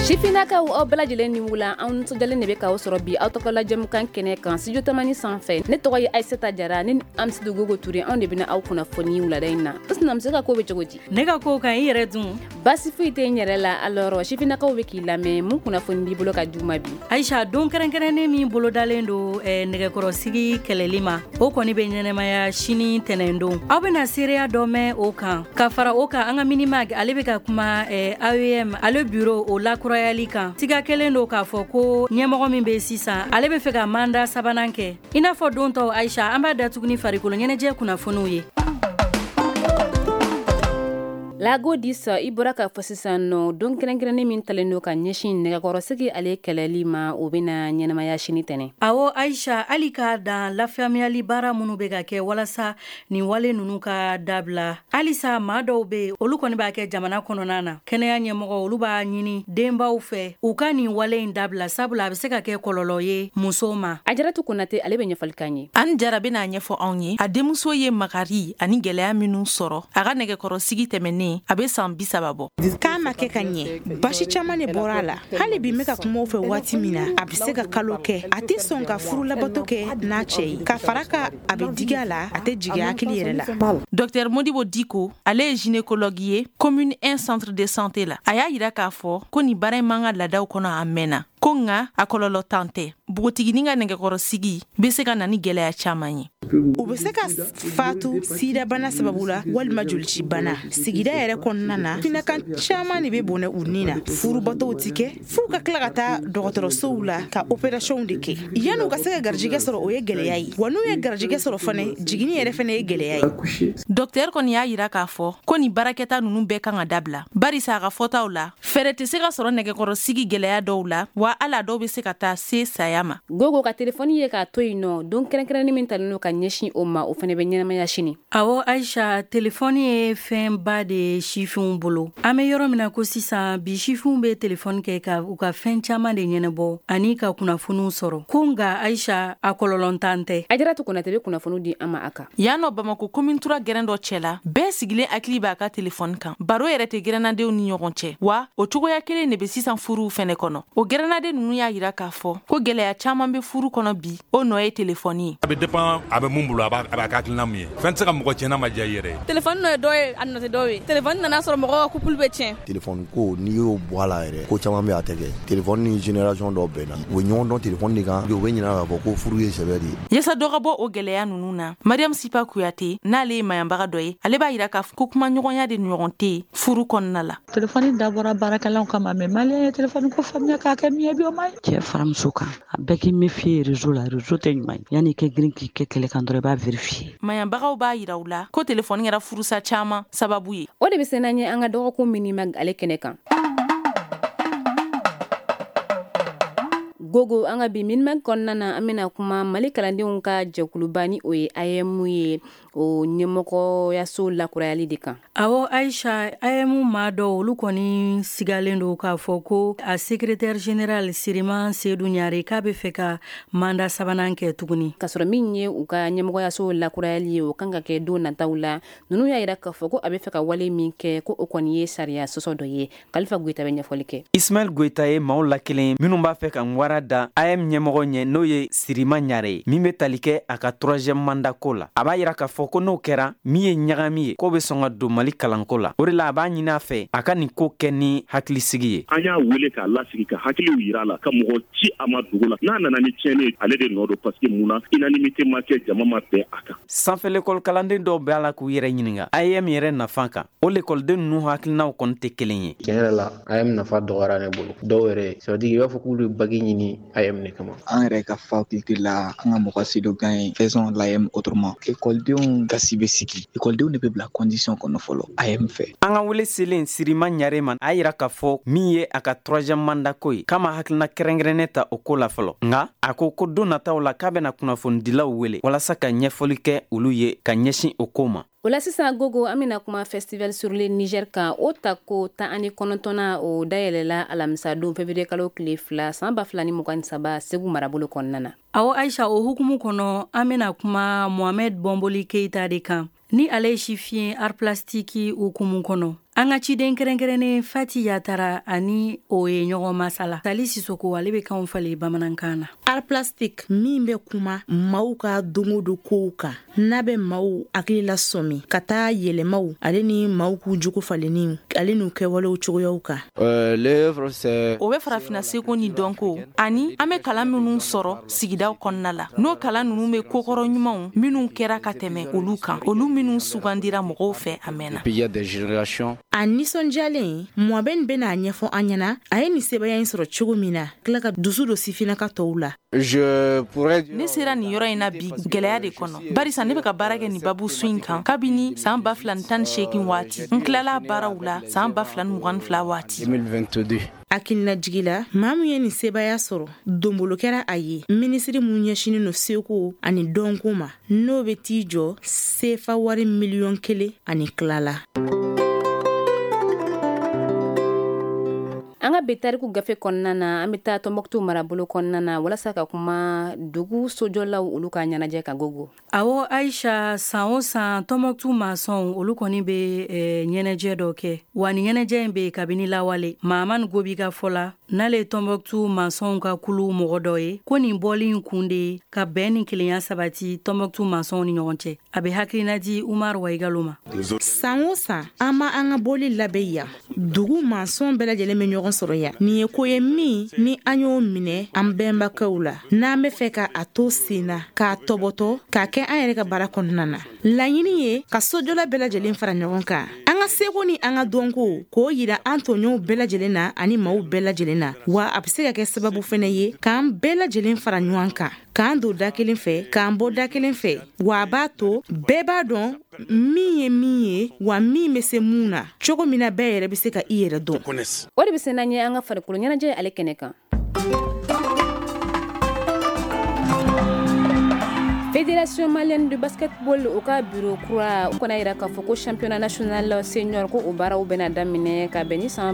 Sifinakaw aw bɛɛ lajɛlen ni wula anw nisɔndiyalen de bɛ k'aw sɔrɔ bi aw tɔgɔ lajɛmukan kɛnɛ kan studio tamani sanfɛ ne tɔgɔ ye Aissata Jara ni Amisidu Gogo Ture anw de bɛna aw kunnafoni wulada in na o sinamuso ka ko bɛ cogo di ne ka ko kan i yɛrɛ dun basi foyi tɛ n yɛrɛ la alors Sifinakaw bɛ k'i lamɛn mun kunnafoni b'i bolo ka di u ma bi Aisha don kɛrɛnkɛrɛnnen min bolodalen don nɛgɛkɔrɔsigi kɛlɛli ma o kɔni bɛ ɲɛnɛmaya sini tɛnɛndon aw bɛna seereya dɔ mɛn o kan ka fara o kan an ka Minimag ale bɛ ka kuma AEM ale bureau o lakurayali kan siga kelen don k'a fɔ ko ɲɛmɔgɔ min bɛ sisan ale bɛ fɛ ka manda sabanan kɛ i n'a fɔ don tɔw Aisha an b'a datuguni farikolo ɲɛnajɛ kunnafoniw ye Lago disa i bɔra ka fɔ sisan nɔ don kɛrɛnkɛrɛnnen min talen don ka ɲɛsin nɛgɛkɔrɔsigi ale kɛlɛli ma o bɛna ɲɛnamaya sini tɛnɛ awɔ Aisha hali k'a dan lafiyamiyali baara minnu bɛ ka kɛ walasa nin wale ninnu ka dabila halisa maa dɔw bɛ yen olu kɔni b'a kɛ jamana kɔnɔna na kɛnɛya ɲɛmɔgɔ olu b'a ɲini denbaw fɛ u ka nin wale in dabila sabula a bɛ se ka kɛ kɔlɔlɔ ye musow ma Ajaratu Konate ale bɛ ɲɛfɔli k'an ye An Jara bɛna ɲɛfɔ anw ye a denmuso ye makari ani gɛlɛya minnu sɔrɔ a ka nɛgɛkɔrɔsigi tɛmɛnen a bɛ san 30 bɔ k'a ma kɛ ka ɲɛ basi caman de bɔra a la hali bi n bɛ ka kuma o fɛ waati min na a bɛ se ka kalo kɛ a tɛ sɔn ka furu labato kɛ n'a cɛ ye ka fara ka a bɛ digi a la a tɛ jigi hakili yɛrɛ la Dr Modibo Diko ale ye gynécologue ye commune 1 centre de santé la a y'a yira k'a fɔ ko ni baara in man ka ladaw kɔnɔ a mɛnna ko nka a kɔlɔlɔ tan tɛ bogotiginin ka nɛgɛkɔrɔsigi bɛ se ka na ni gɛlɛya caman ye u bɛ se ka fatu sida bana sababu la walima jolici bana sigida yɛrɛ kɔnɔna na finakan caman de bɛ bɔnɛ u ni na furubatɔw tɛ kɛ f'u ka tila ka taa dɔgɔtɔrɔsow la ka opérations de kɛ yan'u ka se ka garijɛgɛ sɔrɔ o ye gɛlɛya ye wa n'u ye garijɛgɛ sɔrɔ fana jigini yɛrɛ fana ye gɛlɛya ye docteur kɔni y'a yira k'a fɔ ko ni baarakɛta ninnu bɛɛ kan ka dabila barisa a ka fɔtaw la fɛɛrɛ tɛ se ka sɔrɔ nɛgɛkɔrɔsigi gɛlɛya dɔw la wa ala dɔw bɛ se ka taa se saya ma Gogo ka telefoni ye k'a to yen nɔ don kɛrɛnkɛrɛnnen min talen don ka ɲɛsin o ma o fana bɛ ɲɛnamaya sini awɔ Aisha telefoni ye fɛnba de ye sifinw bolo an bɛ yɔrɔ min na ko sisan bi sifinw bɛ telefoni kɛ ka u ka fɛn caman de ɲɛnabɔ ani ka kunnafoniw sɔrɔ ko nka Aisha a kɔlɔlɔntan tɛ Ajaratu Konate bɛ kunnafoni di an ma a kan yan nɔ Bamako commune tura gɛrɛn dɔ cɛ la bɛɛ sigilen hakili b'a ka telefoni kan baro yɛrɛ tɛ gɛrɛnadenw ni ɲɔgɔn cɛ wa o cogoya kelen de bɛ sisan furuw fɛnɛ kɔnɔ o gɛrɛnaden ninnu y'a yira k'a fɔ ko gɛlɛya caman bɛ furu kɔnɔ bi o nɔ ye telefoni ye a bɛ dépend a bɛ mun bolo a b'a hakilina mun ye fɛn tɛ se ka mɔgɔ tiɲɛna ma diya i yɛrɛ ye telefoni nɔ ye dɔ ye a nɔ tɛ dɔw ye telefoni nana sɔrɔ mɔgɔ ka couple bɛ tiɲɛ telefoni ko n'i y'o bɔ a la yɛrɛ ko caman bɛ a tɛ kɛ telefoni ni génération dɔw bɛnna u bɛ ɲɔgɔn dɔn telefoni de kan u bɛ ɲinɛ k'a fɔ ko furu ye sɛbɛ de ye yasa dɔ ka bɔ o gɛlɛya ninnu na Mariam Sipa Kuyate n'ale ye mayanbaga dɔ ye ale b'a yira k'a fɔ ko kuma ɲɔgɔnya de ɲɔgɔn tɛ furu kɔnɔna la telefoni dabɔra baarakɛlaw kama mais maliyɛn ye telefoni ko faamuya k'a kɛ min ye bi o ma cɛ faramuso kan a bɛɛ k'i méfier réseau la réseau tɛ ɲuman ye yanni i kɛ girin k'i kɛ kɛlɛ kan dɔrɔn i b'a vérifier mayanbagaw b'a yira u la ko telefoni kɛra furusa caman sababu ye o de bɛ se n'an ye an ka dɔgɔkun Minimag ale kɛnɛ kan Gogo an ka bi Minimag kɔnɔna na an bɛna kuma Mali kalandenw ka jɛkuluba ni o ye AEM ye o ɲɛmɔgɔyaso lakurayali de kan awɔ Aisha AEM maa dɔw olu kɔni sigalen don k'a fɔ ko a secrétaire général Siriman Seydou Ɲare k'a bɛ fɛ ka manda sabanan kɛ tuguni ka sɔrɔ min ye u ka ɲɛmɔgɔyaso lakurayali ye o kan ka kɛ don nataw la ninnu y'a yira k'a fɔ ko a bɛ fɛ ka wale min kɛ ko o kɔni ye sariya sɔsɔ dɔ ye Kalifa Goyita bɛ ɲɛfɔli kɛ Ismaël Goyita ye maaw la kelen minnu b'a fɛ ka ŋwara da AEM ɲɛmɔgɔ ɲɛ n'o ye Siriman Ɲare ye min bɛ tali kɛ a ka 3e mandat ko la a b'a yira k'a fɔ ko n'o kɛra min ye ɲagami ye k'o bɛ sɔn ka don Mali kalanko la o de la a b'a ɲini a fɛ a ka nin ko kɛ ni hakilisigi ye an y'a wele k'a lasigi ka hakiliw yira la ka mɔgɔ ci a ma dugu la n'a nana ni tiɲɛni ale de nɔ don parce que mun na unanimité ma kɛ jama ma bɛn a kan sanfɛ l'école kalanden dɔw bɛ ala k'u yɛrɛ ɲininka AEM yɛrɛ nafa kan o l'écoleden ninnu hakilinaw kɔni tɛ kelen ye tiɲɛ yɛrɛ la AEM nafa dɔgɔyara ne bolo dɔw yɛrɛ ça veut dire i b'a fɔ k'olu bagi ɲini AEM ne kama an yɛrɛ ka faculté la an ka mɔgɔ si dɔ gagne faisons l'AEM autrement écoledenw gasi bɛ sigi écoledenw de bɛ bila condition kɔnɔ fɔlɔ AEM fɛ an ka wele selen Siriman Ɲare ma a yira k'a fɔ min ye a ka 3e mandat ko ye k'a ma hakilina kɛrɛnkɛrɛnnen ta o ko la fɔlɔ nka a ko don nataw la k'a bɛna kunnafonidilaw wele walasa ka ɲɛfɔli kɛ olu ye ka ɲɛsin o ko ma o la sisan Gogo an bɛna kuma festival sur le Niger kan o ta ko 19 o dayɛlɛla alamisa don février kalo tile 2 san 2023 Segu marabolo kɔnɔna na awɔ Aisha o hukumu kɔnɔ an bɛna kuma Mohamed Bomboli Keita de kan ni ale ye sifien art plastique hukumu kɔnɔ An ka ciden kɛrɛnkɛrɛnnen Fati Yatara ani o ye ɲɔgɔn masala. Sali Sisoko ale bɛ kanw falen bamanankan na. Art plastique min bɛ kuma maaw ka dongo do kow kan. N'a bɛ maaw hakili la sɔmi ka taa yɛlɛmaw ale ni maaw k'u jogo falenniw ale n'u kɛwalew cogoyaw kan. L'œuvre c'est o bɛ farafina seko ni dɔnko ani an bɛ kalan minnu sɔrɔ sigidaw kɔnɔna la. N'o kalan ninnu bɛ kokɔrɔ ɲumanw minnu kɛra ka tɛmɛ olu kan olu minnu sugandira mɔgɔw fɛ a mɛnna. Il y a des générations. A nisɔndiyalen Mɔbɛn bɛna a ɲɛfɔ an ɲɛna a ye nin sebaya in sɔrɔ cogo min na tila ka dusu do sifinaka tɔw la. Je pourrais dire ne sera nin yɔrɔ in na bi gɛlɛya de kɔnɔ barisa ne bɛ ka baara kɛ nin babu su in kan kabini san 2018 waati n tilala baaraw la san 2022 waati 2022. Akilina jigila maa min ye nin sebaya sɔrɔ donbolo kɛra a ye minisiri mun ɲɛsinin no seko ani dɔnko ma n'o bɛ t'i jɔ sefa wari miliyɔn 1 ani tilala. An ka betariku gafe kɔnɔna na an bɛ taa Tɔnbɔkutu marabolo kɔnɔna na walasa ka kuma dugu sojɔlaw olu ka ɲɛnajɛ ka gogo. Awɔ Aisha, san o san Tɔnbɔkutu masɔnw olu kɔni bɛ ɲɛnajɛ dɔ kɛ wa ni ɲɛnajɛ in bɛ kabini lawale. Mahamani Gobi ka fɔ la n'ale Tɔnbɔkutu masɔnw ka kulu mɔgɔ dɔ ye ko nin bɔli in kun de ka bɛn ni kelenya sabati Tɔnbɔkutu masɔnw ni ɲɔgɔn cɛ. A bɛ hakilina di Umar Waigalo ma. San o san an ma an ka bɔli labɛn yan dugu masɔn bɛɛ lajɛlen bɛ ɲɔgɔn sɔrɔ yan. Nin ye ko ye min ni an y'o minɛ an bɛnbakɛw la n'an bɛ fɛ ka a to sen na k'a tɔbɔtɔ k'a kɛ an yɛrɛ ka baara kɔnɔna na. Laɲini ye ka sojɔla bɛɛ lajɛlen fara ɲɔgɔn kan an ka seko ni an ka dɔnko k'o yira an tɔɲɔw bɛɛ lajɛlen na ani maaw bɛɛ lajɛlen na wa a bɛ se ka kɛ sababu fɛnɛ ye k'an bɛɛ lajɛlen fara ɲɔgɔn kan k'an don da kelen fɛ k'an bɔ da kelen fɛ wa a b'a to bɛɛ b'a dɔn min ye wa min bɛ se mun na cogo min na bɛɛ yɛrɛ bɛ se ka i yɛrɛ dɔn. O de bɛ se n'an ye an ka farikolo ɲɛnajɛ ale kɛnɛ kan. Fédération malienne de basketball o ka bureau kura o kana yira k'a fɔ ko championnat national senior ko o baaraw bɛna daminɛ ka bɛn ni san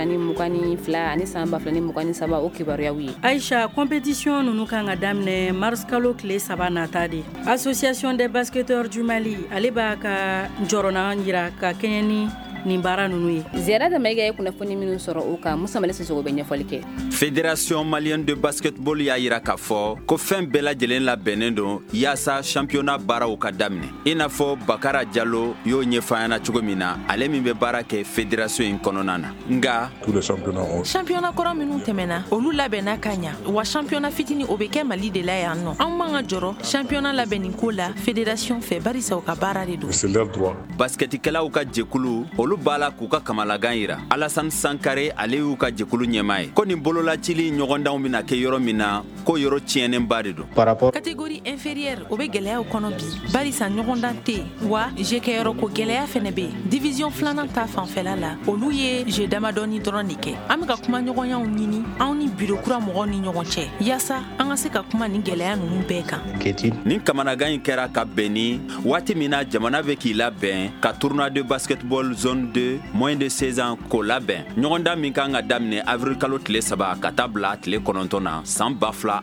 2022 ani san 2023 o kibaruyaw ye. Aisha, compétition nunu kan ka daminɛ mars kalo tile 3 nata de. Association des basketteurs du Mali ale b'a ka jɔrɔna yira ka kɛɲɛ ni nin baara nunu ye. Ziyara Damaiga ye kunnafoni minnu sɔrɔ o kan Musa Male Sisoko bɛ ɲɛfɔli kɛ. Fédération malienne de basketball y'a yira k'a fɔ ko fɛn bɛɛ lajɛlen labɛnnen don yaasa championnat baaraw ka daminɛ. I n'a fɔ Bakara Diallo y'o ɲɛfɔ an ɲɛna cogo min na ale min bɛ baara kɛ fédération in kɔnɔna na. Nga championnat kɔrɔ minnu tɛmɛna olu labɛnna ka ɲa wa championnat fitini o bɛ kɛ Mali de la yan nɔ. An man ka jɔrɔ championnat labɛnni ko la fédération fɛ barisa o ka baara de don. Basketikɛlaw ka jɛkulu olu bala k'u ka kamalagan yira. Alassane Sankare ale y'u ka jɛkulu ɲɛmaa ye. Ko nin bololacili ɲɔgɔndanw bɛna kɛ yɔrɔ min na ko yɔrɔ tiɲɛnenba de don. Catégorie inférieure o bɛ gɛlɛyaw kɔnɔ bi barisa ɲɔgɔndan tɛ yen wa jɛ kɛyɔrɔ ko gɛlɛya fɛnɛ bɛ yen. Division filanan ta fanfɛla la olu ye jɛ damadɔni dɔrɔn de kɛ. An bɛ ka kuma ɲɔgɔnyaw ɲini anw ni bureau kura mɔgɔw ni ɲɔgɔn cɛ yaasa an ka se ka kuma nin gɛlɛya ninnu bɛɛ kan. Nin kamanagan in kɛra ka bɛn ni waati min na jamana bɛ k'i labɛn ka tournoi de basketball zone 2 moins de 16 ans k'o labɛn. Ɲɔgɔndan min kan ka daminɛ avril kalo tile 3 ka taa bila tile 9 na san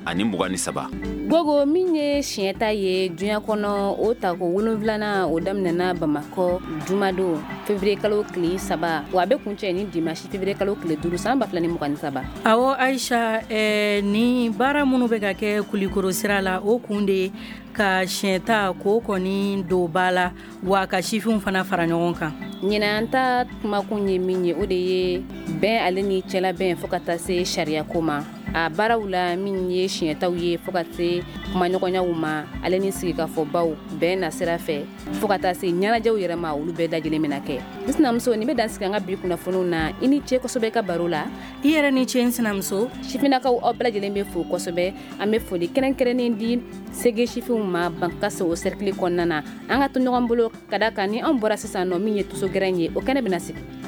2023. Gogo min ye siɲɛ ta ye duɲa kɔnɔ o tako 7nan o daminɛna Bamakɔ jumadon février kalo tile 3 wa a bɛ kuncɛ ni dimanche février kalo tile 5 san 2023. Awɔ Aisha, ni baara minnu bɛ ka kɛ Kulikoro sira la o kun de ka siɲɛ ta k'o kɔni don ba la wa ka sifinw fana fara ɲɔgɔn kan. Ɲinan an ta kumakun ye min ye o de ye bɛn ale ni cɛlabɛn fo ka taa se sariya ko ma. A baaraw la min ye siɲɛtaw ye fo ka se kumaɲɔgɔnyaw ma ale ni sigikafɔbaw bɛn na sira fɛ fo ka taa se ɲɛnajɛw yɛrɛ ma olu bɛɛ lajɛlen bɛna kɛ. N sinamuso nin bɛ dan sigi an ka bi kunnafoniw na i ni ce kosɛbɛ ka baro la. I yɛrɛ ni ce n sinamuso. Sifinnakaw aw bɛɛ lajɛlen bɛ fo kosɛbɛ an bɛ foli kɛrɛnkɛrɛnnen di sege sifinw ma bankase o cercle kɔnɔna na an ka to ɲɔgɔn bolo ka da kan ni an bɔra sisan nɔ min ye tuso gɛrɛn ye o kɛnɛ bɛna sigi.